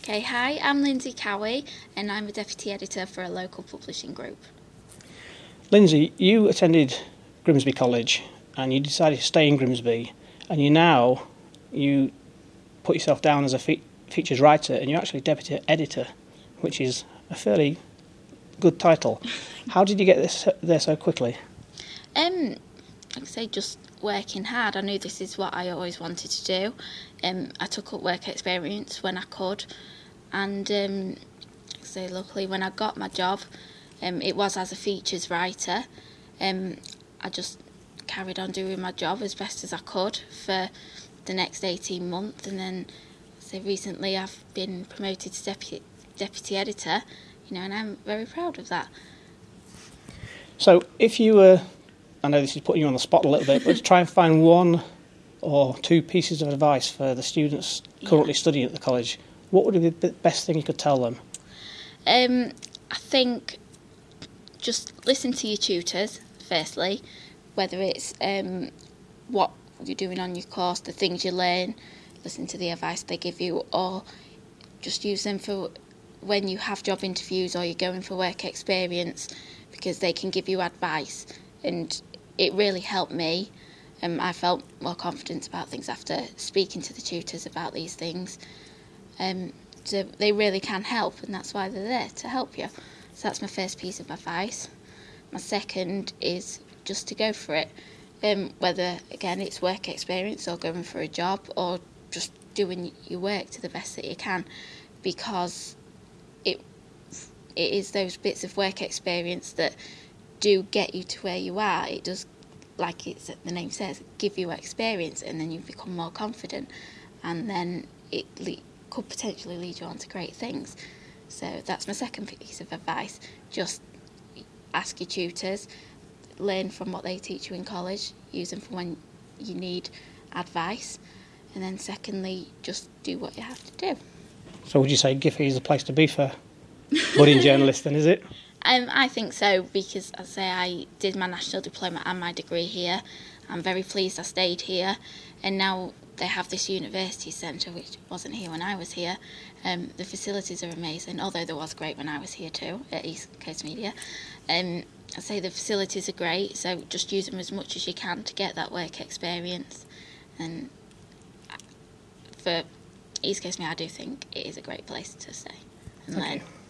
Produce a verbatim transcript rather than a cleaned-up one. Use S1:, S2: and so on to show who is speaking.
S1: Okay, hi, I'm Lindsay Cowie and I'm a Deputy Editor for a local publishing group.
S2: Lindsay, you attended Grimsby College and you decided to stay in Grimsby, and you now you put yourself down as a fe- features writer, and you're actually Deputy Editor, which is a fairly good title. How did you get this there so quickly?
S1: Um, like I say, just working hard. I knew this is what I always wanted to do. Um, I took up work experience when I could, and um, like I say, luckily when I got my job, um, it was as a features writer. Um, I just carried on doing my job as best as I could for the next eighteen months, and then so recently I've been promoted to deputy deputy editor, you know, and I'm very proud of that.
S2: So if you were, I know this is putting you on the spot a little bit, but to try and find one or two pieces of advice for the students currently yeah. studying at the college, what would be the best thing you could tell them?
S1: Um, I think just listen to your tutors, firstly, whether it's um, what you're doing on your course, the things you learn, listen to the advice they give you, or just use them for when you have job interviews or you're going for work experience, because they can give you advice, and it really helped me. Um, I felt more confident about things after speaking to the tutors about these things. Um, so they really can help, and that's why they're there, to help you. So that's my first piece of advice. My second is just to go for it. Um, whether, again, it's work experience or going for a job or just doing your work to the best that you can, because it it is those bits of work experience that do get you to where you are. It does, like it's, the name says, give you experience, and then you become more confident, and then it le- could potentially lead you on to great things. So that's my second piece of advice. Just ask your tutors, learn from what they teach you in college, use them for when you need advice, and then secondly, just do what you have to do.
S2: So would you say Giffey is the place to be for budding journalists then, is it?
S1: Um, I think so, because as I say, I did my national diploma and my degree here. I'm very pleased I stayed here, and now they have this university centre, which wasn't here when I was here. Um, the facilities are amazing, although there was great when I was here too, at East Coast Media. Um, I say the facilities are great, so just use them as much as you can to get that work experience. And for East Coast Media, I do think it is a great place to stay and learn.